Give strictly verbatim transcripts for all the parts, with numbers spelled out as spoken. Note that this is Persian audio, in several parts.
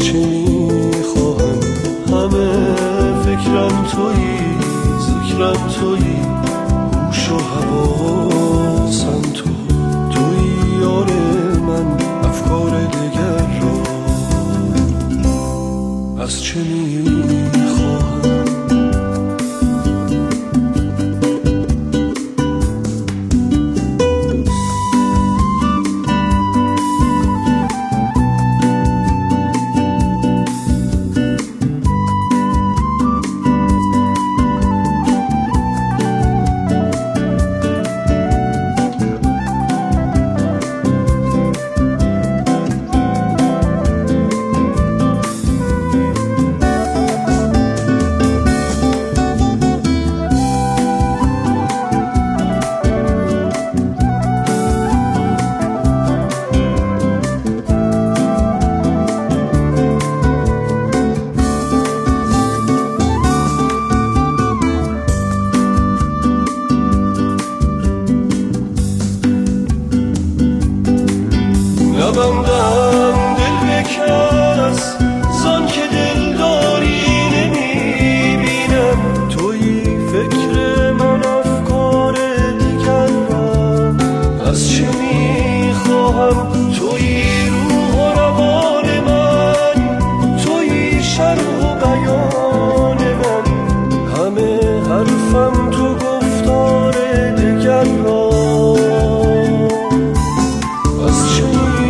چه میخواهم، همه فکرم تویی، ذکرم تویی، هوش و حواسم تو، تویی یار من، افکار دگر را از چه میخواهم. نبندم دل به کس زان که دلداری نمیبینم، تویی فکر من، افکار دیگر را از چه میخواهم. تویی روح و روان من، تویی شرح و بیان من، همه حرفم تو، گفتار دیگر را از چه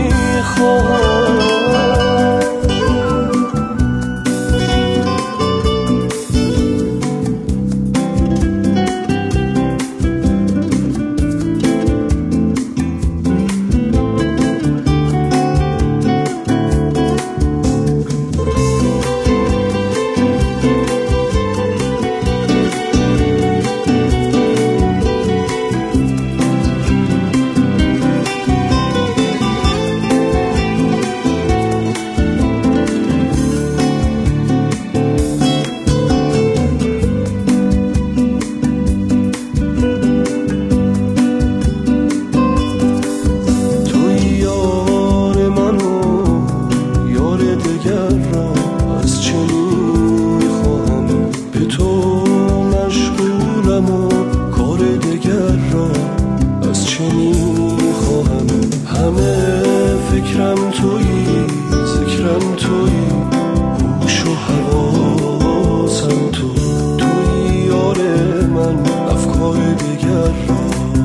فکرم تویی، ذکرم تویی، هوش و حواسم تو، تویی یار من، افکار دیگر را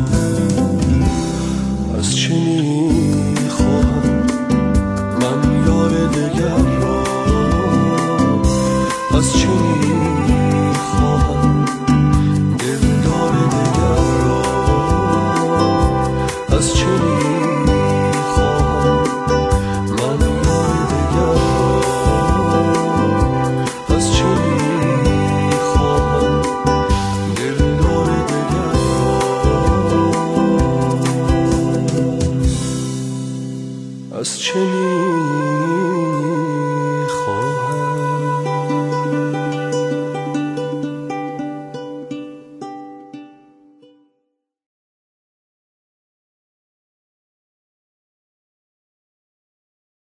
از چه میخواهم. من یار دیگر را از چه میخواهم.